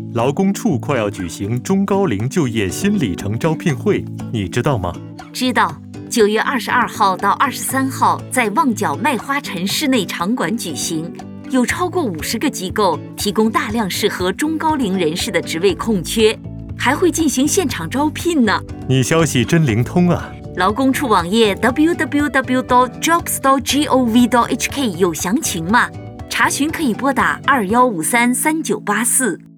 劳工处快要举行中高龄就业新里程招聘会，你知道吗？ 知道，9月22号到23号在旺角麦花臣室内场馆举行，有超过50个机构提供大量适合中高龄人士的职位空缺，还会进行现场招聘呢。 你消息真灵通啊！ 劳工处网页 www.jobs.gov.hk 有详情吗？查询可以拨打21533984。